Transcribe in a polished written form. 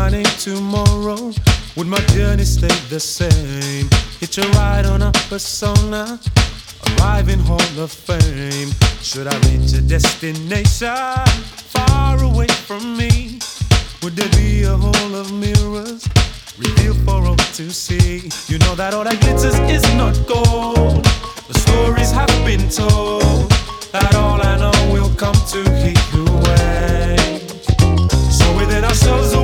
my name tomorrow? Would my journey stay the same? Hitch a ride on a persona, arrive in Hall of Fame. Should I reach a destination far away from me? Would there be a hall of mirrors revealed for all to see? You know that all that glitters is not gold. The stories have been told that all I know will come to